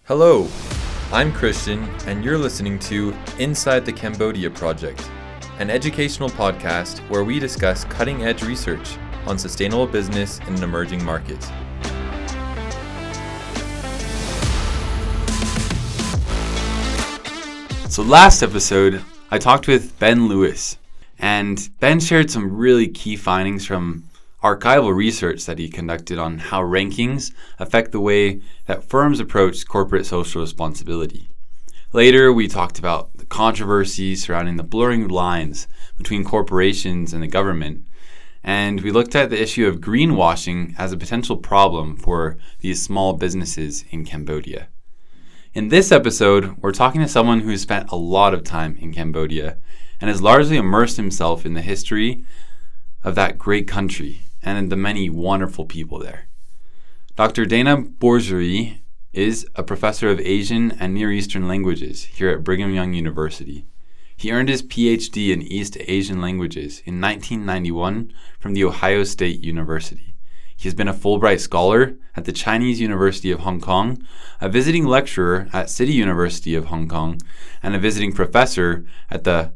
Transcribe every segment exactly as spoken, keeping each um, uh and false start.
Hello, I'm Christian, and you're listening to Inside the Cambodia Project, an educational podcast where we discuss cutting-edge research on sustainable business in an emerging market. So last episode, I talked with Ben Lewis, and Ben shared some really key findings from archival research that he conducted on how rankings affect the way that firms approach corporate social responsibility. Later, we talked about the controversy surrounding the blurring lines between corporations and the government, and we looked at the issue of greenwashing as a potential problem for these small businesses in Cambodia. In this episode, we're talking to someone who's spent a lot of time in Cambodia and has largely immersed himself in the history of that great country and in the many wonderful people there. Doctor Dana Bourgerie is a professor of Asian and Near Eastern languages here at Brigham Young University. He earned his P H D in East Asian languages in nineteen ninety-one from the Ohio State University. He has been a Fulbright Scholar at the Chinese University of Hong Kong, a visiting lecturer at City University of Hong Kong, and a visiting professor at the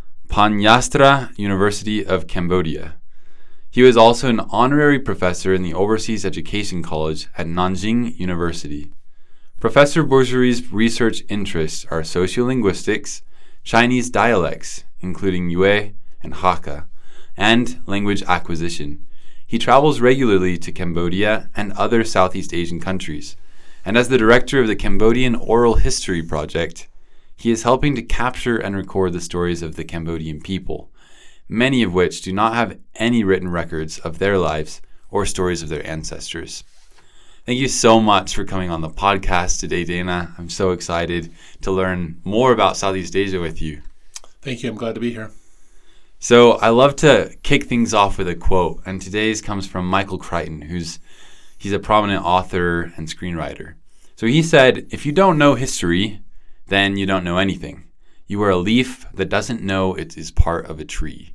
Panyastra University of Cambodia. He was also an honorary professor in the Overseas Education College at Nanjing University. Professor Bourgerie's research interests are sociolinguistics, Chinese dialects, including Yue and Hakka, and language acquisition. He travels regularly to Cambodia and other Southeast Asian countries, and as the director of the Cambodian Oral History Project, he is helping to capture and record the stories of the Cambodian people, many of which do not have any written records of their lives or stories of their ancestors. Thank you so much for coming on the podcast today, Dana. I'm so excited to learn more about Southeast Asia with you. Thank you. I'm glad to be here. So I love to kick things off with a quote, and today's comes from Michael Crichton, who's he's a prominent author and screenwriter. So he said, "If you don't know history, then you don't know anything. You are a leaf that doesn't know it is part of a tree."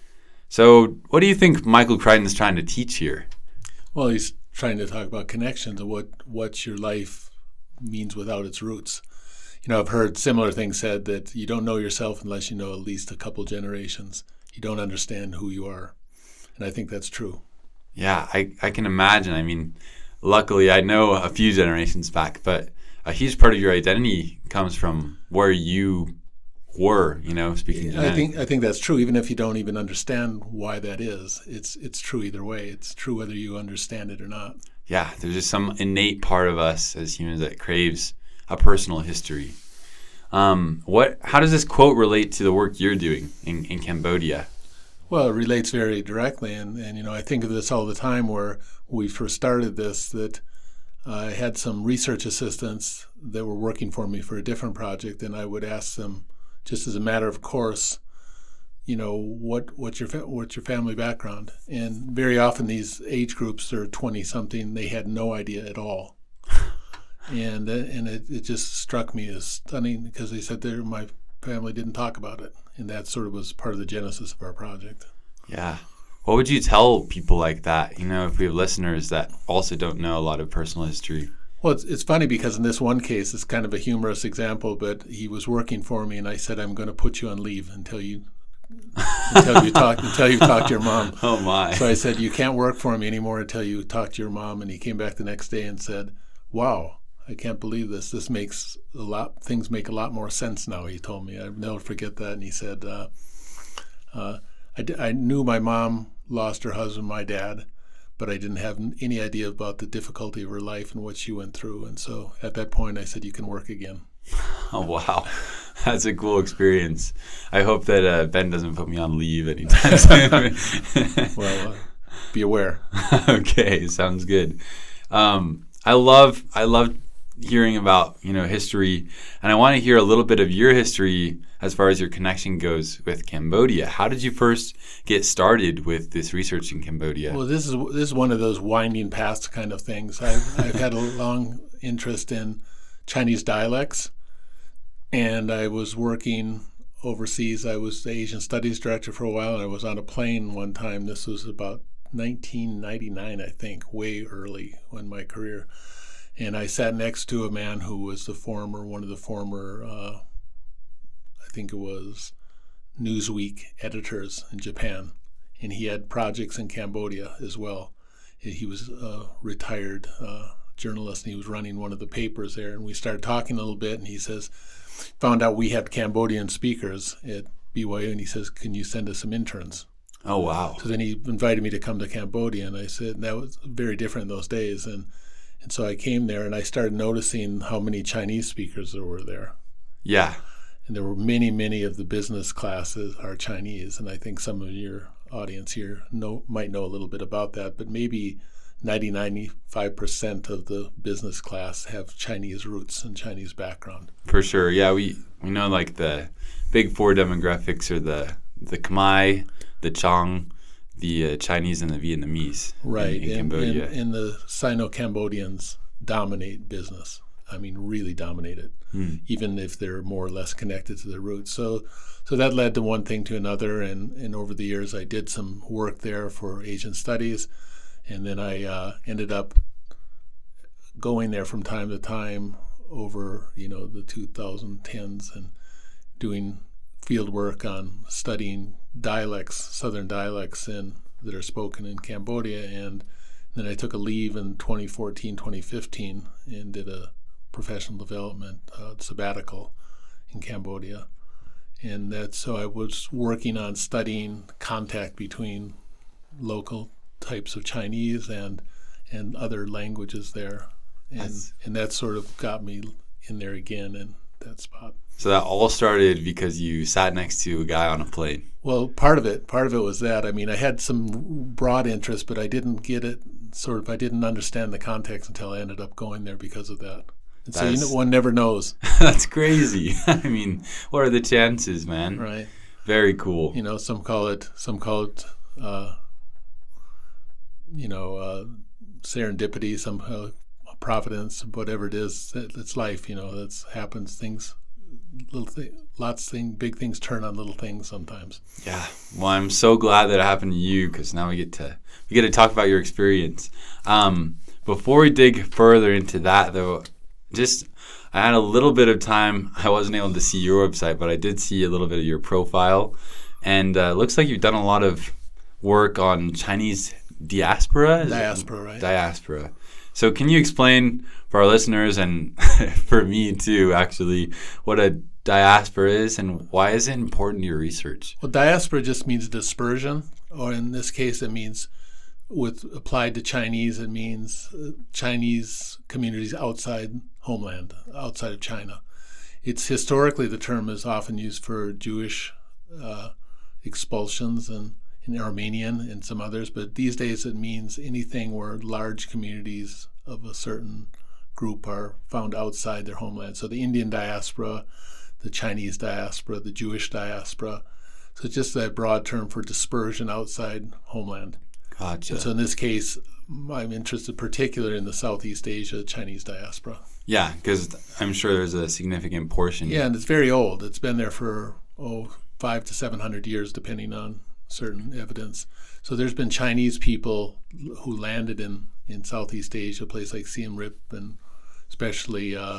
So what do you think Michael Crichton is trying to teach here? Well, he's trying to talk about connections and what, what your life means without its roots. You know, I've heard similar things said that you don't know yourself unless you know at least a couple generations. You don't understand who you are. And I think that's true. Yeah, I, I can imagine. I mean, luckily I know a few generations back, but a huge part of your identity comes from where you were, you know, speaking to I think I think that's true, even if you don't even understand why that is. It's it's true either way. It's true whether you understand it or not. Yeah, there's just some innate part of us as humans that craves a personal history. Um, what? How does this quote relate to the work you're doing in, in Cambodia? Well, it relates very directly, and, and you know, I think of this all the time where we first started this, that I had some research assistants that were working for me for a different project, and I would ask them, just as a matter of course, you know, what what's your fa- what's your family background? And very often these age groups are twenty something, they had no idea at all. and uh, and it, it just struck me as stunning because they said their my family didn't talk about it, and that sort of was part of the genesis of our project. Yeah. What would you tell people like that? You know, if we have listeners that also don't know a lot of personal history. Well, it's, it's funny because in this one case, it's kind of a humorous example, but he was working for me, and I said, "I'm going to put you on leave until you until you talk until you talk to your mom." Oh my! So I said, "You can't work for me anymore until you talk to your mom." And he came back the next day and said, "Wow, I can't believe this. This makes a lot. Things make a lot more sense now." He told me. I'll never forget that. And he said, uh, uh, I, d- "I knew my mom lost her husband, my dad, but I didn't have any idea about the difficulty of her life and what she went through. And so at that point, I said, you can work again." Oh, wow. That's a cool experience. I hope that uh, Ben doesn't put me on leave anytime soon. Well, uh, be aware. Okay, sounds good. Um, I love I love hearing about, you know, history, and I want to hear a little bit of your history as far as your connection goes with Cambodia. How did you first get started with this research in Cambodia? Well, this is this is one of those winding past kind of things. I've, I've had a long interest in Chinese dialects, and I was working overseas. I was the Asian Studies Director for a while, and I was on a plane one time. This was about nineteen ninety-nine, I think, way early in my career. And I sat next to a man who was the former, one of the former, uh, I think it was Newsweek editors in Japan. And he had projects in Cambodia as well. He was a retired uh, journalist, and he was running one of the papers there. And we started talking a little bit, and he says, found out we had Cambodian speakers at B Y U, and he says, can you send us some interns? Oh, wow. So then he invited me to come to Cambodia, and I said, that was very different in those days. And and so I came there, and I started noticing how many Chinese speakers there were there. Yeah. And there were many, many of the business classes are Chinese, and I think some of your audience here know might know a little bit about that, but maybe ninety, ninety-five percent of the business class have Chinese roots and Chinese background. For sure. Yeah, we, we know like the big four demographics are the, the Khmer, the Chang, the uh, Chinese, and the Vietnamese. Right. In, in and, Cambodia. And, and the Sino-Cambodians dominate business. I mean, really dominate it, hmm. even if they're more or less connected to their roots. So so that led to one thing to another, and, and over the years I did some work there for Asian Studies, and then I uh, ended up going there from time to time over, you know, the twenty tens and doing field work on studying dialects, southern dialects in, that are spoken in Cambodia, and then I took a leave in twenty fourteen, twenty fifteen and did a professional development uh, sabbatical in Cambodia. And that's so I was working on studying contact between local types of Chinese and and other languages there. And that's, and that sort of got me in there again in that spot. So that all started because you sat next to a guy on a plane. Well, part of it, part of it was that. I mean, I had some broad interest, but I didn't get it sort of, I didn't understand the context until I ended up going there because of that. And so you know, one never knows. That's crazy. I mean, what are the chances, man? Right. Very cool. You know, some call it, some call it, uh, you know, uh, serendipity, some uh, providence, whatever it is. It's life. You know, that's happens. Things, little thing, lots of things, big things turn on little things sometimes. Yeah. Well, I'm so glad that it happened to you, because now we get to we get to talk about your experience. Um, before we dig further into that, though. Just, I had a little bit of time. I wasn't able to see your website, but I did see a little bit of your profile. And uh, it looks like you've done a lot of work on Chinese diaspora? Diaspora, right. Diaspora. So can you explain for our listeners, and for me too, actually, what a diaspora is and why is it important to your research? Well, diaspora just means dispersion, or in this case, it means, with applied to Chinese, it means uh, Chinese communities outside homeland, outside of China. It's historically, the term is often used for Jewish uh, expulsions and in Armenian and some others, but these days it means anything where large communities of a certain group are found outside their homeland. So the Indian diaspora, the Chinese diaspora, the Jewish diaspora. So it's just that broad term for dispersion outside homeland. Gotcha. And so in this case, I'm interested particularly in the Southeast Asia Chinese diaspora. Yeah, because I'm sure there's a significant portion. Yeah, and it's very old. It's been there for, oh, five to seven hundred years, depending on certain evidence. So there's been Chinese people who landed in, in Southeast Asia, a place like Siem Reap, and especially uh,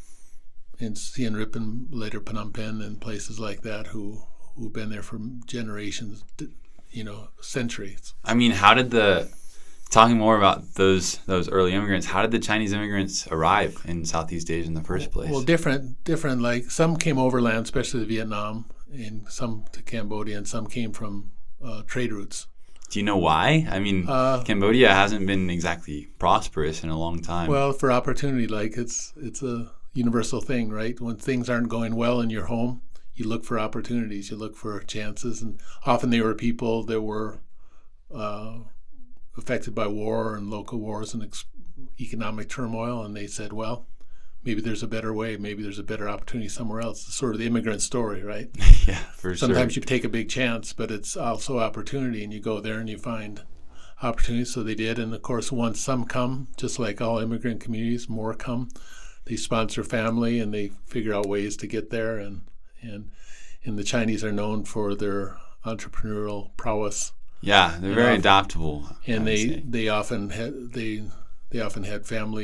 in Siem Reap and later Phnom Penh and places like that, who, who've been there for generations, you know, centuries. I mean, how did the... Talking more about those those early immigrants, how did the Chinese immigrants arrive in Southeast Asia in the first place? Well, different, different. Like some came overland, especially to Vietnam, and some to Cambodia, and some came from uh, trade routes. Do you know why? I mean, uh, Cambodia hasn't been exactly prosperous in a long time. Well, for opportunity, like it's it's a universal thing, right? When things aren't going well in your home, you look for opportunities, you look for chances, and often they were people that were Uh, affected by war and local wars and ex- economic turmoil, and they said, well, maybe there's a better way, maybe there's a better opportunity somewhere else. It's sort of the immigrant story, right? Yeah, for Sometimes sure. Sometimes you take a big chance, but it's also opportunity, and you go there and you find opportunities. So they did, and of course, once some come, just like all immigrant communities, more come. They sponsor family, and they figure out ways to get there, and and and the Chinese are known for their entrepreneurial prowess. Yeah, they're and very often, adaptable. And they, they often had they they often had family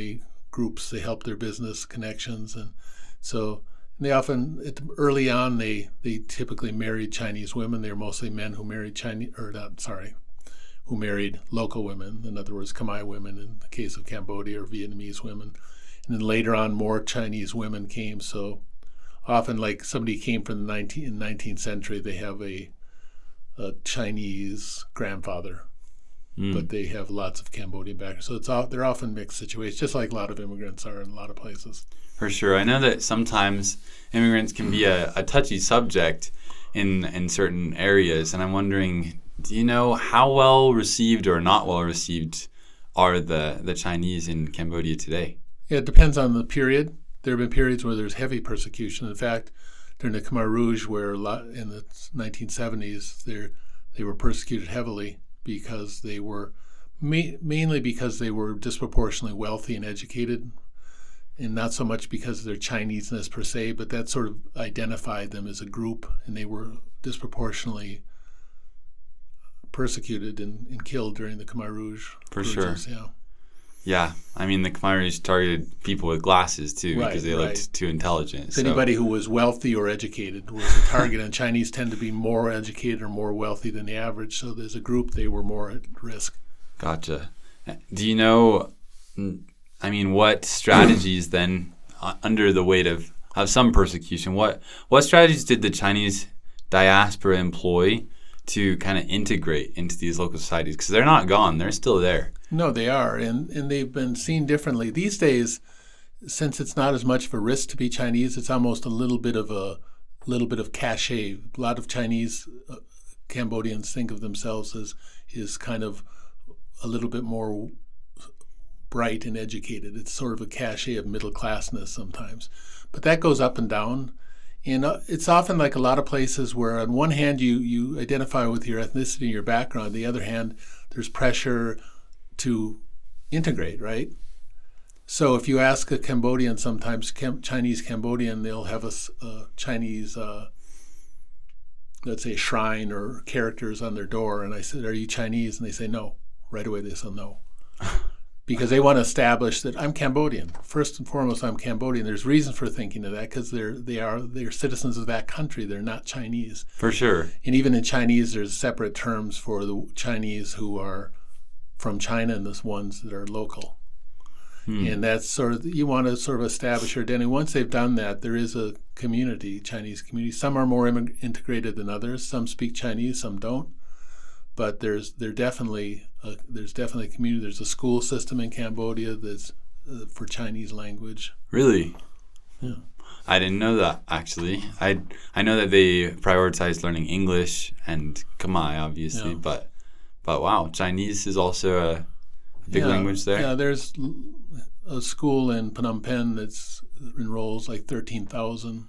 groups. They help their business connections, and so they often it, early on they they typically married Chinese women. They're mostly men who married Chinese or not sorry, who married local women. In other words, Khmer women in the case of Cambodia, or Vietnamese women. And then later on, more Chinese women came. So often, like somebody came from the nineteenth, nineteenth century, they have a, a Chinese grandfather, mm. but they have lots of Cambodian background. So it's all, they're often mixed situations, just like a lot of immigrants are in a lot of places. For sure. I know that sometimes immigrants can be a, a touchy subject in in certain areas, and I'm wondering, do you know how well received or not well received are the, the Chinese in Cambodia today? It depends on the period. There have been periods where there's heavy persecution. In fact, during the Khmer Rouge, where a lot, in the nineteen seventies, they were persecuted heavily because they were, ma- mainly because they were disproportionately wealthy and educated, and not so much because of their Chineseness per se, but that sort of identified them as a group, and they were disproportionately persecuted and, and killed during the Khmer Rouge. For Rouges, sure. Yeah. Yeah, I mean, the Khmer Rouge targeted people with glasses, too, right, because they right. looked too intelligent. So anybody who was wealthy or educated was the target, and Chinese tend to be more educated or more wealthy than the average, so as a group, they were more at risk. Gotcha. Do you know, I mean, what strategies then, uh, under the weight of, of some persecution, what, what strategies did the Chinese diaspora employ to kind of integrate into these local societies? Because they're not gone, they're still there. No, they are, and, and they've been seen differently. These days, since it's not as much of a risk to be Chinese, it's almost a little bit of a little bit of cachet. A lot of Chinese uh, Cambodians think of themselves as is kind of a little bit more bright and educated. It's sort of a cachet of middle classness sometimes, but that goes up and down. And uh, it's often like a lot of places where on one hand you, you identify with your ethnicity and your background, on the other hand there's pressure to integrate, right? So if you ask a Cambodian, sometimes Cam- Chinese Cambodian, they'll have a, a Chinese, uh, let's say, shrine or characters on their door, and I said, "Are you Chinese?" And they say no. Right away they say no. Because they want to establish that I'm Cambodian. First and foremost, I'm Cambodian. There's reason for thinking of that because they're they are they're citizens of that country. They're not Chinese. For sure. And even in Chinese, there's separate terms for the Chinese who are from China and the ones that are local. Hmm. And that's sort of, you want to sort of establish your identity. Once they've done that, there is a community, Chinese community. Some are more im- integrated than others. Some speak Chinese, some don't. But there's there definitely a, there's definitely a community. There's a school system in Cambodia that's uh, for Chinese language. Really? Yeah. I didn't know that, actually. I I know that they prioritize learning English and Khmer, obviously, yeah. but but wow, Chinese is also a big yeah, language there. Yeah, there's a school in Phnom Penh that's enrolls like thirteen thousand,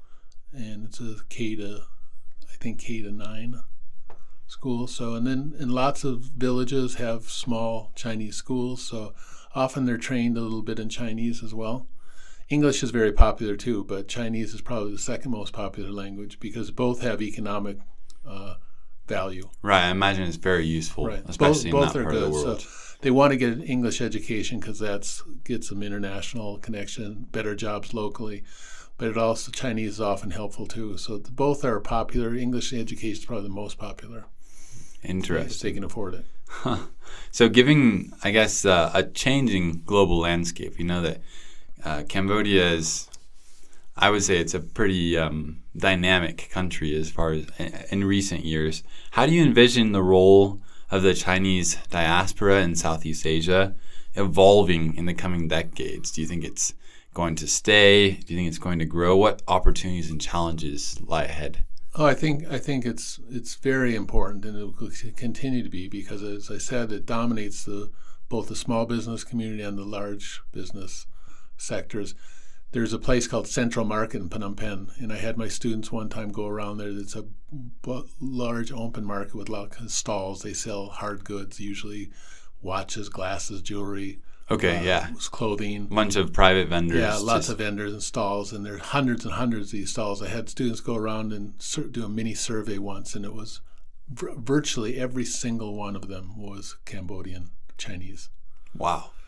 and it's a K to, I think K to nine school. So, and then and lots of villages have small Chinese schools. So often they're trained a little bit in Chinese as well. English is very popular too, but Chinese is probably the second most popular language because both have economic uh, value. Right, I imagine it's very useful, right. especially both, in both that are part good. of the world. So they want to get an English education because that gets them international connection, better jobs locally. But it also, Chinese is often helpful too. So both are popular. English education is probably the most popular. Interesting. If they can afford it. Huh. So giving, I guess, uh, a changing global landscape, you know that uh, Cambodia is, I would say it's a pretty um, dynamic country as far as in recent years. How do you envision the role of the Chinese diaspora in Southeast Asia evolving in the coming decades? Do you think it's going to stay? Do you think it's going to grow? What opportunities and challenges lie ahead? Oh, I think I think it's it's very important, and it will continue to be because, as I said, it dominates the both the small business community and the large business sectors. There's a place called Central Market in Phnom Penh, and I had my students one time go around there. It's a b- large open market with lots of stalls. They sell hard goods, usually watches, glasses, jewelry. Okay, uh, yeah. Clothing. A bunch of private vendors. Yeah, lots just... of vendors and stalls, and there are hundreds and hundreds of these stalls. I had students go around and sur- do a mini survey once, and it was v- virtually every single one of them was Cambodian Chinese. Wow.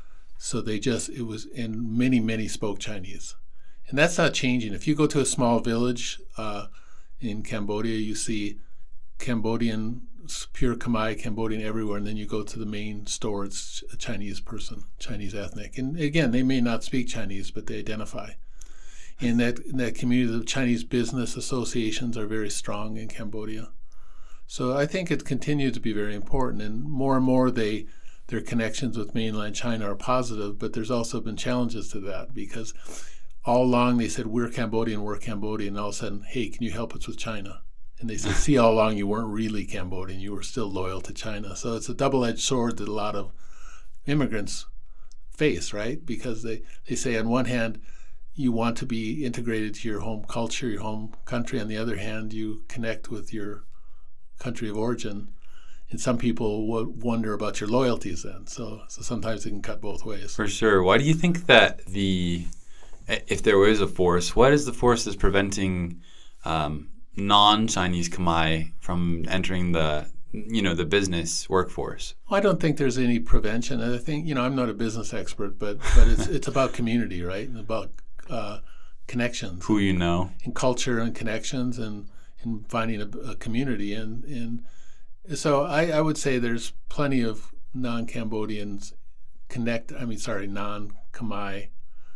So they just, it was, and many, many spoke Chinese. And that's not changing. If you go to a small village uh, in Cambodia, you see Cambodian, pure Khmer Cambodian everywhere, and then you go to the main store, it's a Chinese person, Chinese ethnic. And again, they may not speak Chinese, but they identify. In that, in that community, the Chinese business associations are very strong in Cambodia. So I think it continues to be very important, and more and more they their connections with mainland China are positive, but there's also been challenges to that, because all along they said, we're Cambodian, we're Cambodian, and all of a sudden, hey, can you help us with China? And they said, see, all along you weren't really Cambodian, you were still loyal to China. So it's a double-edged sword that a lot of immigrants face, right? Because they, they say, on one hand, you want to be integrated to your home culture, your home country. On the other hand, you connect with your country of origin. And some people would wonder about your loyalties then. So, so sometimes it can cut both ways. For sure. Why do you think that the, if there is a force, what is the force that's preventing um, non-Chinese Khmer from entering the, you know, the business workforce? Well, I don't think there's any prevention. I think, you know, I'm not a business expert, but but it's it's about community, right? And about uh, connections. Who you know. And culture and connections and, and finding a, a community. And, and so I, I would say there's plenty of non-Cambodians connect, I mean, sorry, non-Khmer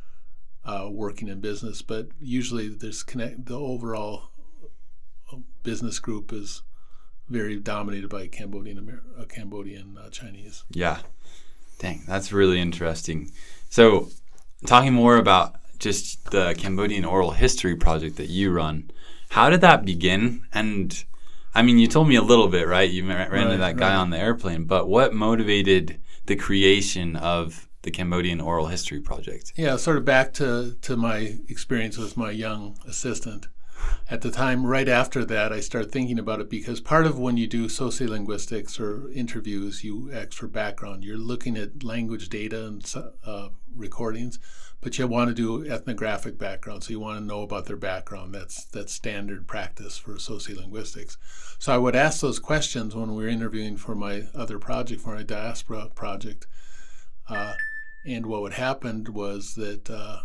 uh, working in business, but usually there's connect, the overall business group is very dominated by Cambodian Amer- uh, Cambodian uh, Chinese. Yeah. Dang, that's really interesting. So talking more about just the Cambodian Oral History Project that you run, how did that begin? And I mean, you told me a little bit, right? You ran right, into that guy right. on the airplane, but what motivated the creation of the Cambodian Oral History Project? Yeah, sort of back to, to my experience with my young assistant. At the time, right after that, I started thinking about it, because part of when you do sociolinguistics or interviews, you ask for background. You're looking at language data and uh, recordings, but you want to do ethnographic background, so you want to know about their background. That's that's standard practice for sociolinguistics. So I would ask those questions when we were interviewing for my other project, for my diaspora project. Uh, and what would happen was that uh,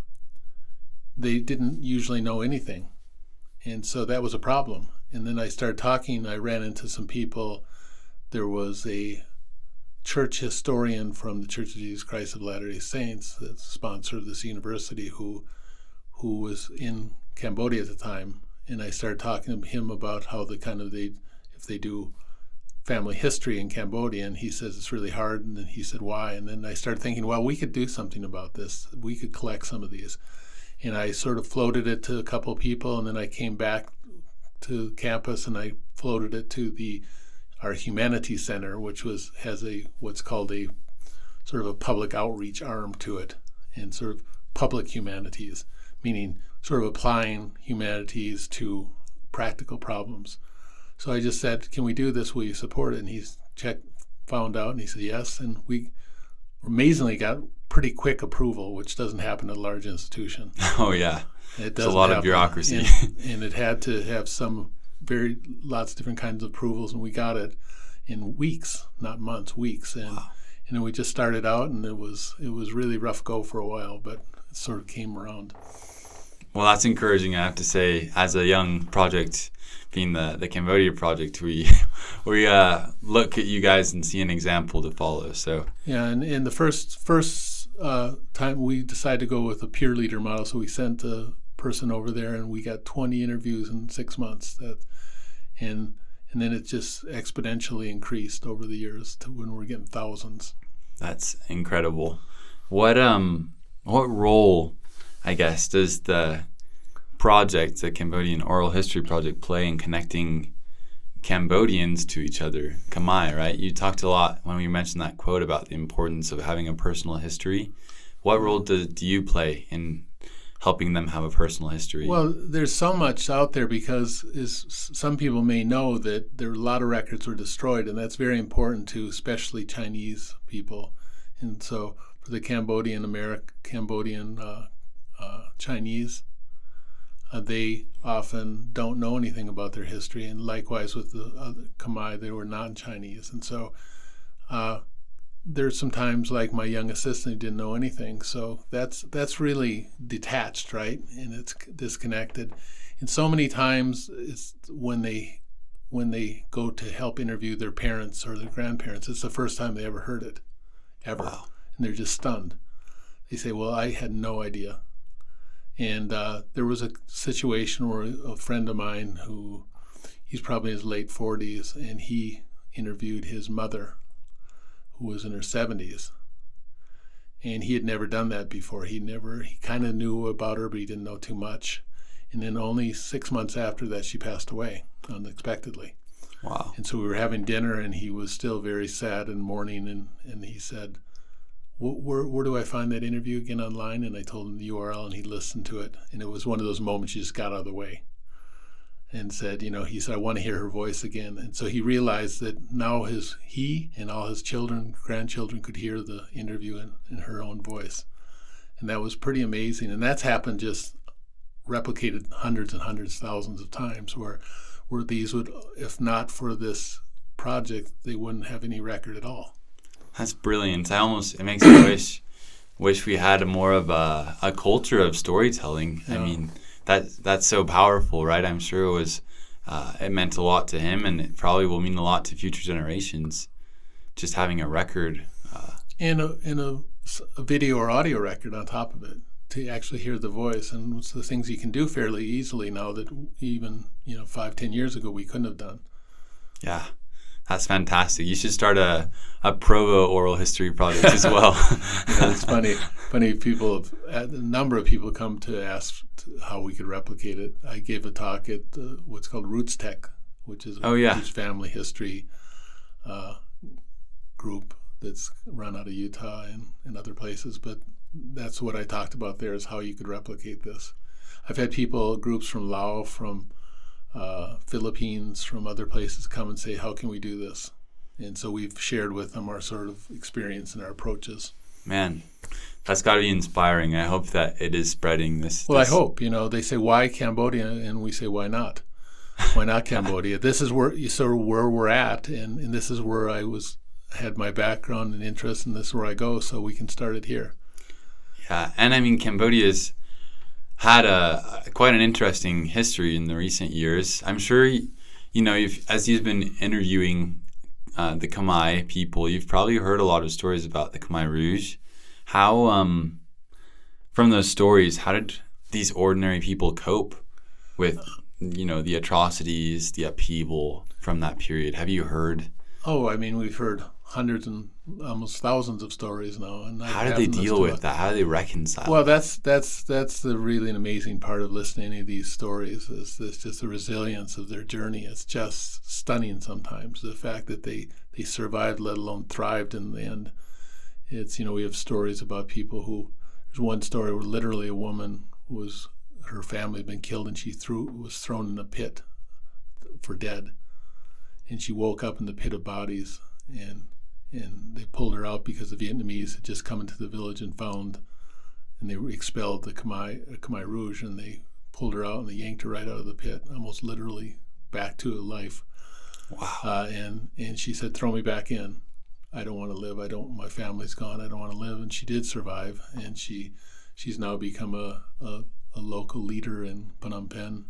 they didn't usually know anything. And so that was a problem. And then I started talking, I ran into some people. There was a church historian from the Church of Jesus Christ of Latter-day Saints that sponsored this university who who was in Cambodia at the time. And I started talking to him about how the kind of they, if they do family history in Cambodia, and he says it's really hard. And then he said, why? And then I started thinking, well, we could do something about this. We could collect some of these. And I sort of floated it to a couple of people, and then I came back to campus and I floated it to the our humanities center, which was has a what's called a sort of a public outreach arm to it, and sort of public humanities, meaning sort of applying humanities to practical problems. So I just said, "Can we do this? Will you support it?" And he's checked, found out, and he said yes, and we amazingly got pretty quick approval, which doesn't happen at a large institution. Oh yeah, it it's a lot happen. of bureaucracy, and, and it had to have some very lots of different kinds of approvals, and we got it in weeks, not months, weeks. And wow. and then we just started out, and it was it was really rough go for a while, but it sort of came around. Well, that's encouraging, I have to say. As a young project, being the, the Cambodia project, we we uh, look at you guys and see an example to follow. So yeah, and in the first first uh, time we decided to go with a peer leader model, so we sent a person over there, and we got twenty interviews in six months. That and and then it just exponentially increased over the years to when we're getting thousands. That's incredible. What um what role, I guess, does the project, the Cambodian Oral History Project, play in connecting Cambodians to each other? Khmer, right? You talked a lot when we mentioned that quote about the importance of having a personal history. What role do, do you play in helping them have a personal history? Well, there's so much out there, because is, some people may know that there are a lot of records were destroyed, and that's very important to especially Chinese people. And so for the Cambodian American, Cambodian uh, uh, Chinese, uh, they often don't know anything about their history, and likewise with the other Khmer, they were non-Chinese. And so uh, there's sometimes like my young assistant who didn't know anything. So that's that's really detached, right? And it's disconnected. And so many times it's when they when they go to help interview their parents or their grandparents, it's the first time they ever heard it, ever. Wow. And they're just stunned. They say, well, I had no idea. And uh, there was a situation where a friend of mine who, he's probably in his late forties, and he interviewed his mother, who was in her seventies. And he had never done that before. He never, he kind of knew about her, but he didn't know too much. And then only six months after that, she passed away unexpectedly. Wow. And so we were having dinner, and he was still very sad and mourning, and, and he said, Where, where do I find that interview again online? And I told him the U R L, and he listened to it. And it was one of those moments you just got out of the way and said, you know, he said, I want to hear her voice again. And so he realized that now his he and all his children, grandchildren could hear the interview in, in her own voice. And that was pretty amazing. And that's happened just replicated hundreds and hundreds, thousands of times where, where these would, if not for this project, they wouldn't have any record at all. That's brilliant. I almost, it makes me wish wish we had a more of a, a culture of storytelling. Yeah. I mean, that that's so powerful, right? I'm sure it was, uh, it meant a lot to him, and it probably will mean a lot to future generations, just having a record. Uh, and a, and a, a video or audio record on top of it to actually hear the voice. And it's the things you can do fairly easily now that even, you know, five, ten years ago we couldn't have done. Yeah. That's fantastic. You should start a, a Provo oral history project as well. Yeah, it's funny. Funny people, have, a number of people come to ask how we could replicate it. I gave a talk at uh, what's called Roots Tech, which is a oh, yeah. huge family history uh, group that's run out of Utah and, and other places. But that's what I talked about there, is how you could replicate this. I've had people, groups from Laos, from Uh, Philippines, from other places come and say, how can we do this? And so we've shared with them our sort of experience and our approaches. Man, that's got to be inspiring. I hope that it is spreading this. Well, this. I hope. You know, they say, why Cambodia? And we say, why not? Why not Cambodia? This is where sort of where we're at, and, and this is where I was had my background and interest, and this is where I go, so we can start it here. Yeah, and I mean, Cambodia's had a quite an interesting history in the recent years. I'm sure, you know, if, as you've been interviewing uh, the Khmer people, you've probably heard a lot of stories about the Khmer Rouge. How, um, from those stories, how did these ordinary people cope with, you know, the atrocities, the upheaval from that period? Have you heard? Oh, I mean, we've heard hundreds and almost thousands of stories now. And how did they deal with that? How do they reconcile? Well, that's that's that's the really an amazing part of listening to any of these stories is this just the resilience of their journey. It's just stunning sometimes, the fact that they, they survived, let alone thrived in the end. It's, you know, we have stories about people who, there's one story where literally a woman was, her family had been killed and she threw was thrown in a pit for dead. And she woke up in the pit of bodies, and and they pulled her out because the Vietnamese had just come into the village and found, and they expelled the Khmer, Khmer Rouge, and they pulled her out and they yanked her right out of the pit, almost literally back to life. Wow. Uh, and and she said, throw me back in. I don't want to live. I don't. My family's gone. I don't want to live. And she did survive, and she she's now become a a, a local leader in Phnom Penh,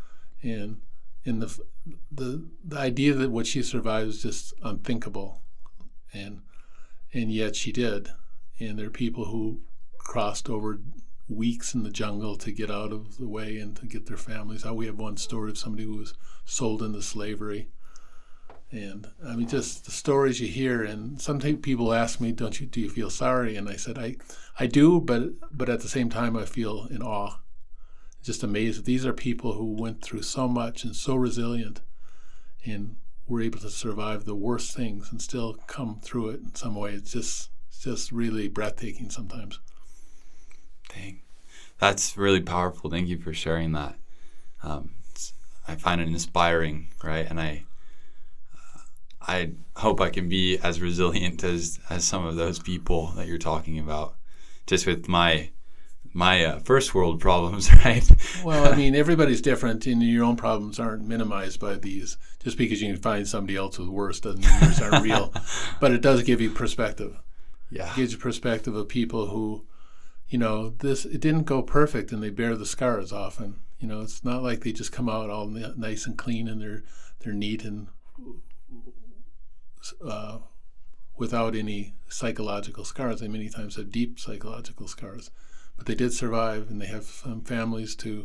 and and the the the idea that what she survived is just unthinkable. And and yet she did. And there are people who crossed over weeks in the jungle to get out of the way and to get their families out. We have one story of somebody who was sold into slavery. And I mean, just the stories you hear. And sometimes people ask me, "Don't you? Do you feel sorry?" And I said, "I, I do, but but at the same time, I feel in awe, just amazed. These are people who went through so much and so resilient, and were able to survive the worst things and still come through it in some way. It's just it's just really breathtaking sometimes." Dang. That's really powerful. Thank you for sharing that. Um, I find it inspiring, right? And I uh, I hope I can be as resilient as, as some of those people that you're talking about, just with my my uh, first world problems, right? Well, I mean, everybody's different, and your own problems aren't minimized by these. Just because you can find somebody else with worse doesn't mean yours aren't real. But it does give you perspective. Yeah. It gives you perspective of people who, you know, this it didn't go perfect, and they bear the scars often. You know, it's not like they just come out all nice and clean and they're they're neat and uh, without any psychological scars. They many times have deep psychological scars, but they did survive, and they have some families to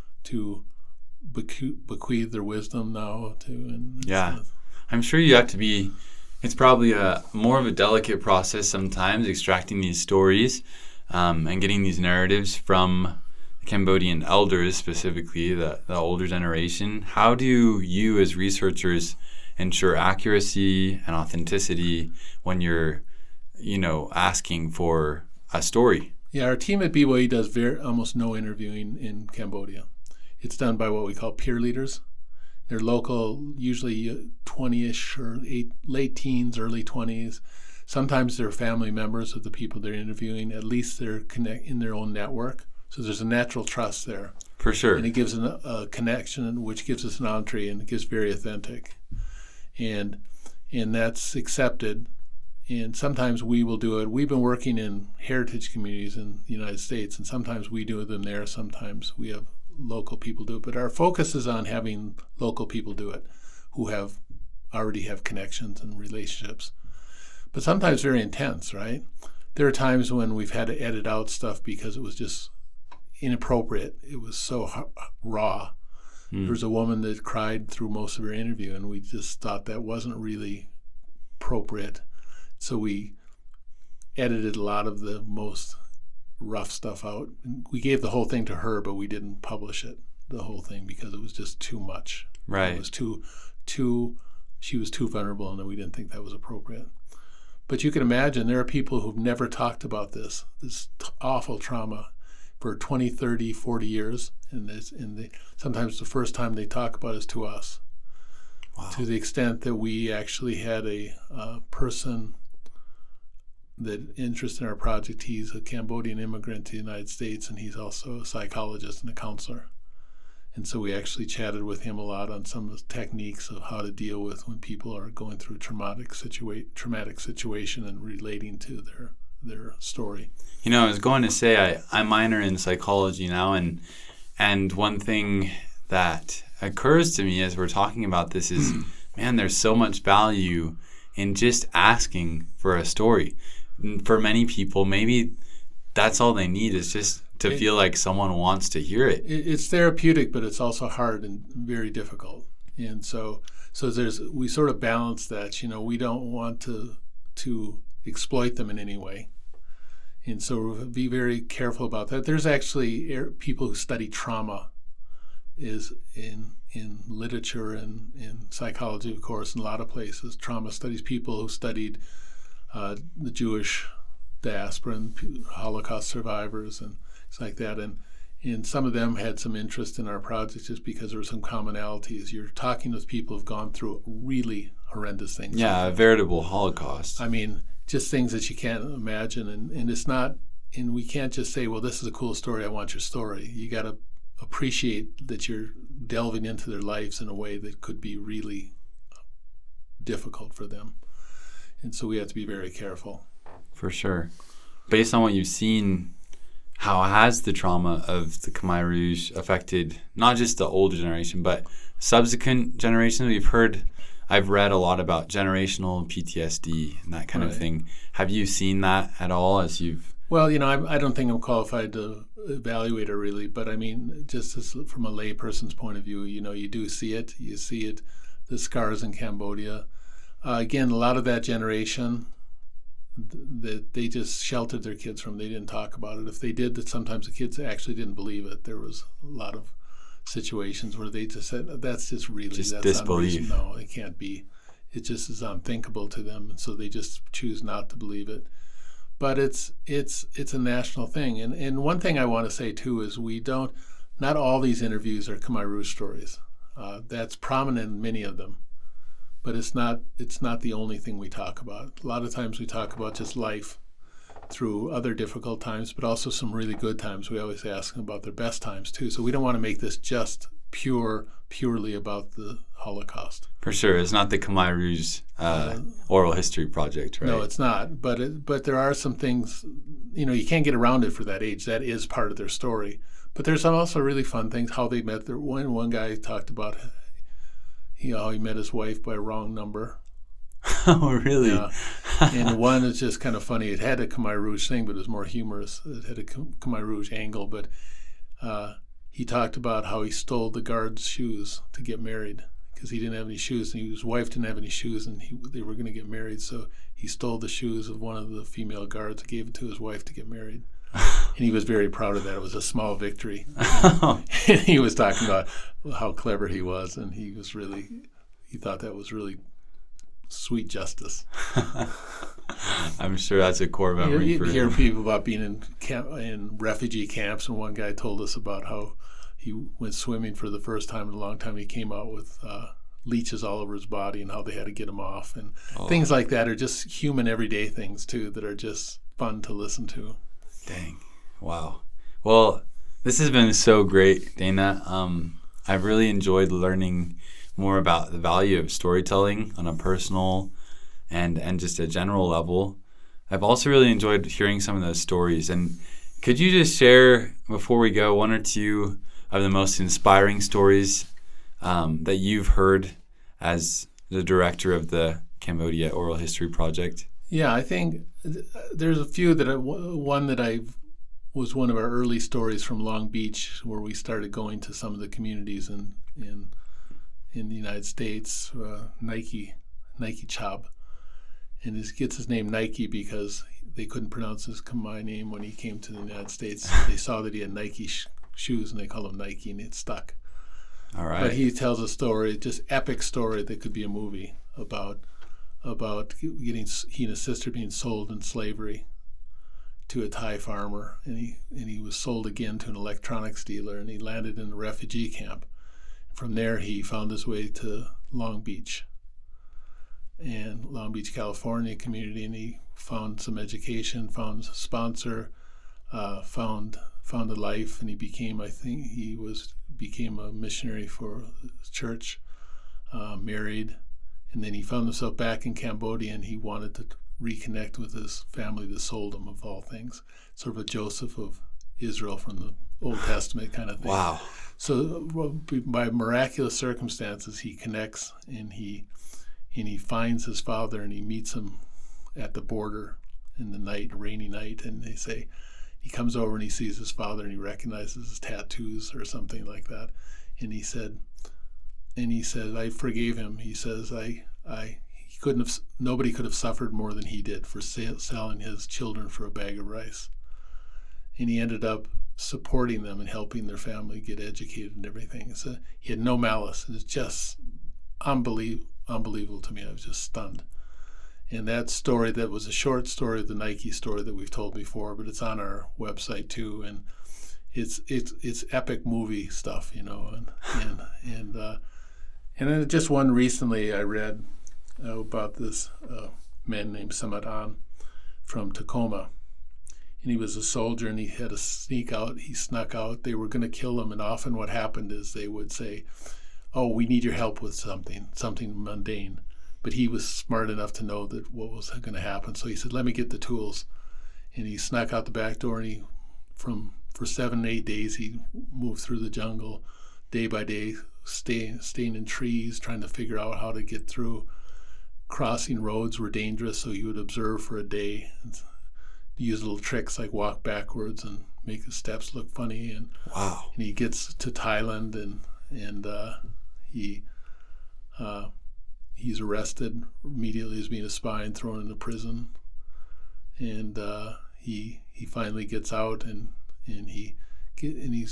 to beque- bequeath their wisdom now to. And yeah, uh, I'm sure you have to be. It's probably a more of a delicate process sometimes, extracting these stories um, and getting these narratives from Cambodian elders, specifically the, the older generation. How do you as researchers ensure accuracy and authenticity when you're, you know, asking for a story? Yeah, our team at B Y U does very almost no interviewing in Cambodia. It's done by what we call peer leaders. They're local, usually twenty-ish or eight, late teens, early twenties. Sometimes they're family members of the people they're interviewing. At least they're connect in their own network. So there's a natural trust there. For sure. And it gives an, a connection, which gives us an entree, and it gives very authentic. And and that's accepted. And sometimes we will do it. We've been working in heritage communities in the United States, and sometimes we do them there. Sometimes we have local people do it. But our focus is on having local people do it who have already have connections and relationships. But sometimes very intense, right? There are times when we've had to edit out stuff because it was just inappropriate. It was so raw. Mm. There was a woman that cried through most of her interview, and we just thought that wasn't really appropriate. So we edited a lot of the most rough stuff out. We gave the whole thing to her, but we didn't publish it, the whole thing, because it was just too much. Right. It was too, too, she was too vulnerable, and we didn't think that was appropriate. But you can imagine there are people who've never talked about this, this t- awful trauma for twenty, thirty, forty years. And, this, and they, sometimes the first time they talk about it is to us. Wow. To the extent that we actually had a uh, person that interested in our project. He's a Cambodian immigrant to the United States, and he's also a psychologist and a counselor. And so we actually chatted with him a lot on some of the techniques of how to deal with when people are going through a traumatic situa- traumatic situation and relating to their their story. You know, I was going to say I, I minor in psychology now, and and one thing that occurs to me as we're talking about this is, man, there's so much value in just asking for a story. For many people, maybe that's all they need is just to it, feel like someone wants to hear it. It's therapeutic, but it's also hard and very difficult. And so, so there's we sort of balance that. You know, we don't want to to exploit them in any way, and so be very careful about that. There's actually people who study trauma, is in in literature and in psychology, of course, in a lot of places. Trauma studies, people who studied Uh, the Jewish diaspora and Holocaust survivors and things like that. And, and some of them had some interest in our project just because there were some commonalities. You're talking with people who've gone through really horrendous things. Yeah, a veritable Holocaust. I mean, just things that you can't imagine. And, and it's not, and we can't just say, well, this is a cool story, I want your story. You got to appreciate that you're delving into their lives in a way that could be really difficult for them. And so we have to be very careful. For sure. Based on what you've seen, how has the trauma of the Khmer Rouge affected not just the older generation, but subsequent generations? We've heard, I've read a lot about generational P T S D and that kind right. of thing. Have you seen that at all as you've... Well, you know, I, I don't think I'm qualified to evaluate it really, but I mean, just as, from a lay person's point of view, you know, you do see it. You see it, the scars in Cambodia. Uh, again, a lot of that generation that they just sheltered their kids from. They didn't talk about it. If they did, that sometimes the kids actually didn't believe it. There was a lot of situations where they just said, "That's just really just that's disbelief. No, it can't be. It just is unthinkable to them, and so they just choose not to believe it." But it's it's it's a national thing, and and one thing I want to say too is we don't. Not all these interviews are Khmer Rouge stories. Uh, that's prominent in many of them. But it's not it's not the only thing we talk about. A lot of times we talk about just life. through other difficult times, but also some really good times. We always ask them about their best times too. So we don't want to make this just pure, purely about the Holocaust. For sure, it's not the Khmer Rouge uh, uh, oral history project, right? No, it's not. But it, but there are some things, you know, you can't get around it for that age. That is part of their story. But there's some also really fun things. How they met. Their, one one guy talked about, you know, how he met his wife by a wrong number. Oh, really? Yeah. And one is just kind of funny. It had a Khmer Rouge thing, but it was more humorous. It had a Khmer Rouge angle, but uh, he talked about how he stole the guard's shoes to get married because he didn't have any shoes, and his wife didn't have any shoes, and he, they were going to get married. So he stole the shoes of one of the female guards, gave it to his wife to get married. And he was very proud of that. It was a small victory. And he was talking about how clever he was, and he was really, he thought that was really sweet justice. I'm sure that's a core memory you, you for him. hear people about being in camp, in refugee camps, and one guy told us about how he went swimming for the first time in a long time. He came out with uh, leeches all over his body, and how they had to get him off, and oh. things like that are just human everyday things too that are just fun to listen to. Dang, wow. Well, this has been so great, Dana. Um, I've really enjoyed learning more about the value of storytelling on a personal and and just a general level. I've also really enjoyed hearing some of those stories. And could you just share, before we go, one or two of the most inspiring stories um, that you've heard as the director of the Cambodia Oral History Project? Yeah, I think there's a few that I, one that I was one of our early stories from Long Beach, where we started going to some of the communities in in in the United States, uh, Nike, Nike Chab. And he gets his name Nike because they couldn't pronounce his Khmer name when he came to the United States. They saw that he had Nike sh- shoes, and they called him Nike, and it stuck. All right. But he tells a story, just epic story that could be a movie about about getting he and his sister being sold in slavery to a Thai farmer, and he and he was sold again to an electronics dealer, and he landed in a refugee camp. From there, he found his way to Long Beach, and Long Beach, California community, and he found some education, found a sponsor, uh, found found a life, and he became, I think, he was became a missionary for the church, uh, married, and then he found himself back in Cambodia, and he wanted to reconnect with his family that sold him, of all things, sort of a Joseph of Israel from the Old Testament kind of thing. Wow. So by miraculous circumstances, he connects, and he and he finds his father, and he meets him at the border in the night, a rainy night, and they say he comes over and he sees his father, and he recognizes his tattoos or something like that, and he said, and he said, I forgave him. He says, I, I, he couldn't have, nobody could have suffered more than he did for sale, selling his children for a bag of rice, and he ended up supporting them and helping their family get educated and everything. So he had no malice, and it's just unbelievable. Unbelievable to me. I was just stunned. And that story, that was a short story, the Nike story that we've told before, but it's on our website too. And it's it's it's epic movie stuff, you know. And and and uh, and then just one recently I read uh, about this uh, man named Samad An from Tacoma, and he was a soldier, and he had to sneak out. He snuck out. They were going to kill him, and often what happened is they would say, oh, we need your help with something, something mundane. But he was smart enough to know that what was going to happen. So he said, let me get the tools. And he snuck out the back door, and he, from for seven, eight days, he moved through the jungle day by day, staying, staying in trees, trying to figure out how to get through. Crossing roads were dangerous, so he would observe for a day and use little tricks like walk backwards and make the steps look funny. And, wow. And he gets to Thailand, and and uh, he uh, he's arrested immediately as being a spy and thrown into prison. And uh, he he finally gets out, and and he get, and he's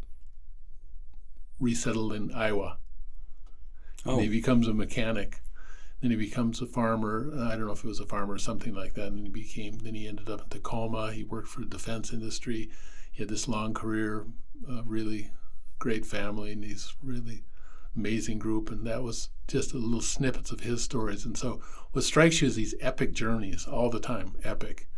resettled in Iowa. And oh. he becomes a mechanic. Then he becomes a farmer. I don't know if it was a farmer or something like that. And he became. Then he ended up in Tacoma. He worked for the defense industry. He had this long career, uh, really great family, and he's really amazing group. And that was just a little snippets of his stories. And so what strikes you is these epic journeys all the time, epic.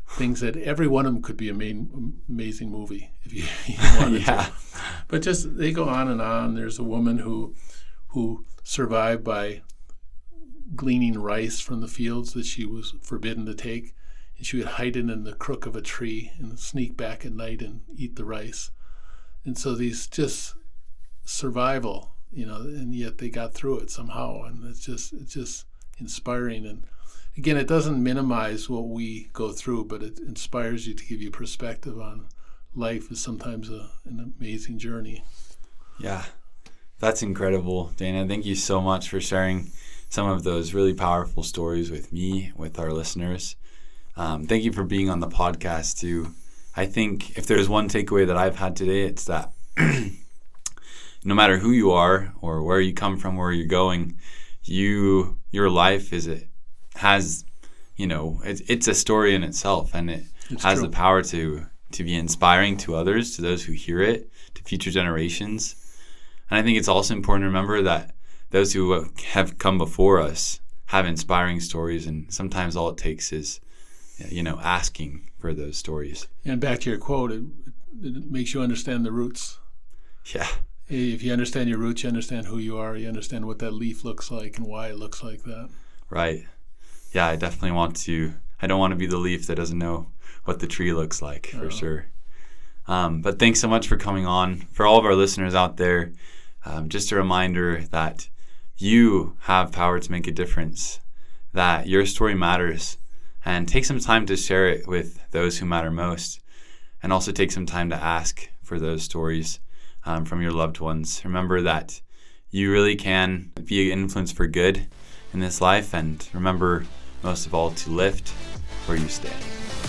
things that every one of them could be a main, amazing movie if you, you wanted yeah. to. But just they go on and on. There's a woman who who survived by gleaning rice from the fields that she was forbidden to take, and she would hide it in the crook of a tree and sneak back at night and eat the rice. And so these just survival, you know, and yet they got through it somehow, and it's just it's just inspiring. And again, it doesn't minimize what we go through, but it inspires you to give you perspective on life is sometimes a, an amazing journey. Yeah, that's incredible, Dana. Thank you so much for sharing some of those really powerful stories with me, with our listeners. Um, thank you for being on the podcast too. I think if there's one takeaway that I've had today, it's that no matter who you are or where you come from, where you're going, you your life is it has, you know, it's, it's a story in itself, and it It's has true. the power to to be inspiring to others, to those who hear it, to future generations. And I think it's also important to remember that those who have come before us have inspiring stories, and sometimes all it takes is, you know, asking for those stories. And back to your quote, it, it makes you understand the roots. Yeah. If you understand your roots, you understand who you are, you understand what that leaf looks like and why it looks like that. Right. Yeah, I definitely want to, I don't want to be the leaf that doesn't know what the tree looks like, for Oh. sure. Um, but thanks so much for coming on. For all of our listeners out there, um, just a reminder that you have power to make a difference, that your story matters, and take some time to share it with those who matter most, and also take some time to ask for those stories um, from your loved ones. Remember that you really can be an influence for good in this life, and remember most of all to lift where you stand.